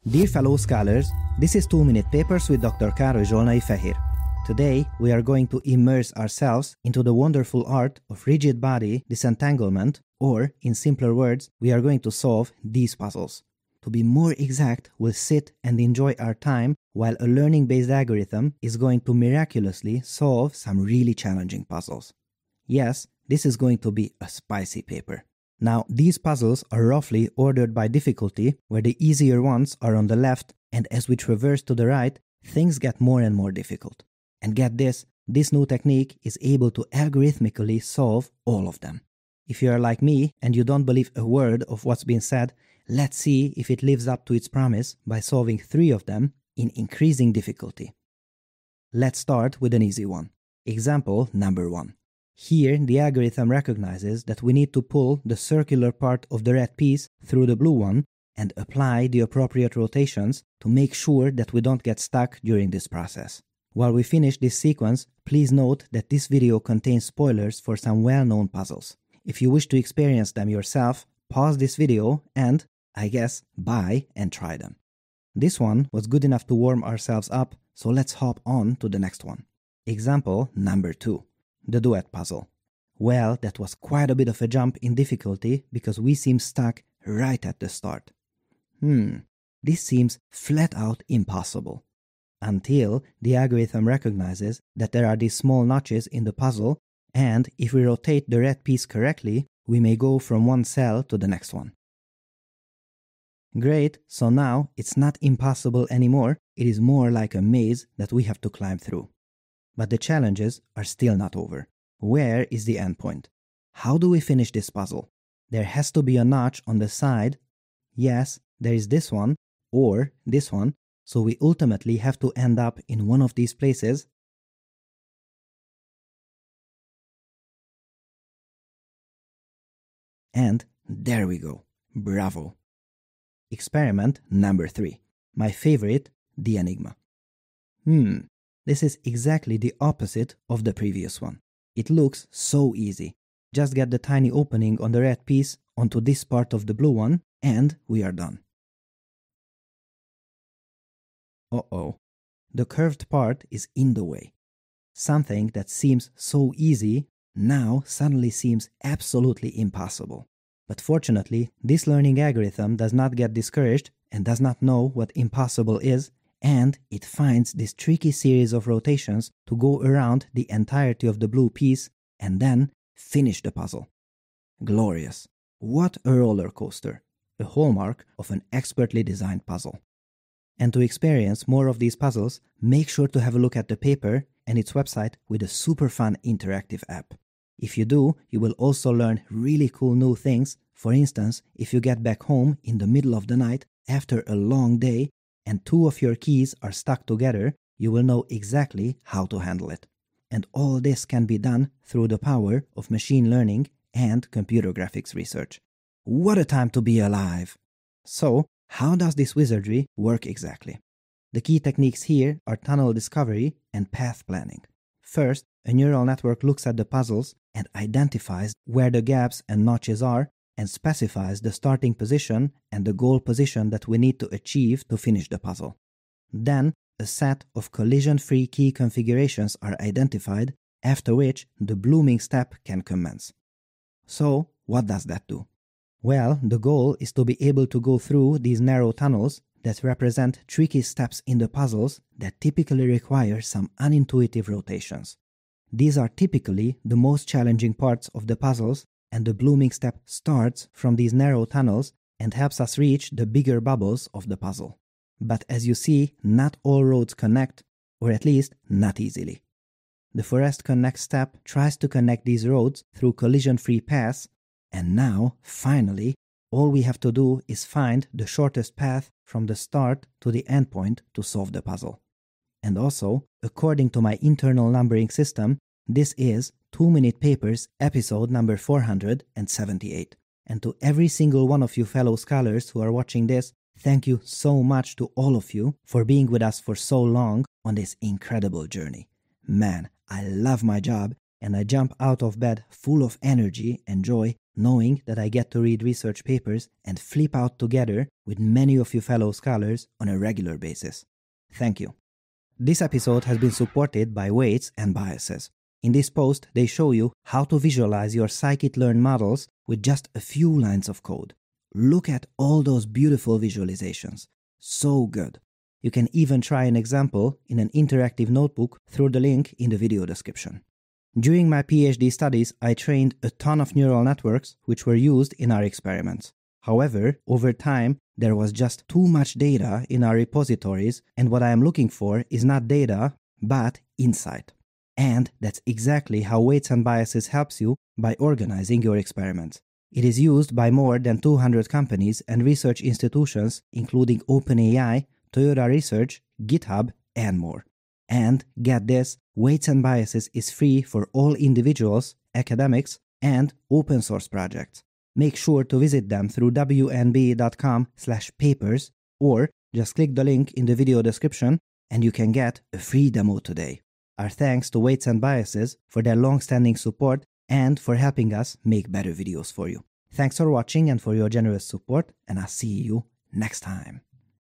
Dear fellow scholars, this is 2-Minute Papers with Dr. Károly Zsolnai Fehér. Today, we are going to immerse ourselves into the wonderful art of rigid body disentanglement, or, in simpler words, we are going to solve these puzzles. To be more exact, we'll sit and enjoy our time while a learning-based algorithm is going to miraculously solve some really challenging puzzles. Yes, this is going to be a spicy paper. Now, these puzzles are roughly ordered by difficulty, where the easier ones are on the left, and as we traverse to the right, things get more and more difficult. And get this new technique is able to algorithmically solve all of them. If you are like me and you don't believe a word of what's been said, let's see if it lives up to its promise by solving 3 of them in increasing difficulty. Let's start with an easy one. Example number 1. Here, the algorithm recognizes that we need to pull the circular part of the red piece through the blue one and apply the appropriate rotations to make sure that we don't get stuck during this process. While we finish this sequence, please note that this video contains spoilers for some well-known puzzles. If you wish to experience them yourself, pause this video and, I guess, buy and try them. This one was good enough to warm ourselves up, so let's hop on to the next one. Example number 2. The duet puzzle. Well, that was quite a bit of a jump in difficulty because we seem stuck right at the start. This seems flat out impossible. Until the algorithm recognizes that there are these small notches in the puzzle, and if we rotate the red piece correctly, we may go from one cell to the next one. Great, so now it's not impossible anymore, it is more like a maze that we have to climb through. But the challenges are still not over. Where is the endpoint? How do we finish this puzzle? There has to be a notch on the side. Yes, there is this one, or this one, so we ultimately have to end up in one of these places. And there we go. Bravo. Experiment number 3. My favorite, the enigma. This is exactly the opposite of the previous one. It looks so easy. Just get the tiny opening on the red piece onto this part of the blue one, and we are done. Uh-oh. The curved part is in the way. Something that seems so easy now suddenly seems absolutely impossible. But fortunately, this learning algorithm does not get discouraged and does not know what impossible is, and it finds this tricky series of rotations to go around the entirety of the blue piece and then finish the puzzle. Glorious. What a roller coaster. A hallmark of an expertly designed puzzle. And to experience more of these puzzles, make sure to have a look at the paper and its website with a super fun interactive app. If you do, you will also learn really cool new things. For instance, if you get back home in the middle of the night after a long day and 2 of your keys are stuck together, you will know exactly how to handle it. And all this can be done through the power of machine learning and computer graphics research. What a time to be alive! So, how does this wizardry work exactly? The key techniques here are tunnel discovery and path planning. First, a neural network looks at the puzzles and identifies where the gaps and notches are and specifies the starting position and the goal position that we need to achieve to finish the puzzle. Then, a set of collision-free key configurations are identified, after which the blooming step can commence. So, what does that do? Well, the goal is to be able to go through these narrow tunnels that represent tricky steps in the puzzles that typically require some unintuitive rotations. These are typically the most challenging parts of the puzzles, and the blooming step starts from these narrow tunnels and helps us reach the bigger bubbles of the puzzle. But as you see, not all roads connect, or at least not easily. The Forest Connect step tries to connect these roads through collision-free paths, and now, finally, all we have to do is find the shortest path from the start to the endpoint to solve the puzzle. And also, according to my internal numbering system, this is 2-Minute Papers episode number 478. And to every single one of you fellow scholars who are watching this, thank you so much to all of you for being with us for so long on this incredible journey. Man, I love my job and I jump out of bed full of energy and joy knowing that I get to read research papers and flip out together with many of you fellow scholars on a regular basis. Thank you. This episode has been supported by Weights and Biases. In this post, they show you how to visualize your scikit-learn models with just a few lines of code. Look at all those beautiful visualizations. So good. You can even try an example in an interactive notebook through the link in the video description. During my PhD studies, I trained a ton of neural networks which were used in our experiments. However, over time, there was just too much data in our repositories, and what I am looking for is not data, but insight. And that's exactly how Weights and Biases helps you by organizing your experiments. It is used by more than 200 companies and research institutions, including OpenAI, Toyota Research, GitHub, and more. And get this, Weights and Biases is free for all individuals, academics, and open source projects. Make sure to visit them through wnb.com/papers or just click the link in the video description and you can get a free demo today. Our thanks to Weights and Biases for their long-standing support and for helping us make better videos for you. Thanks for watching and for your generous support, and I'll see you next time.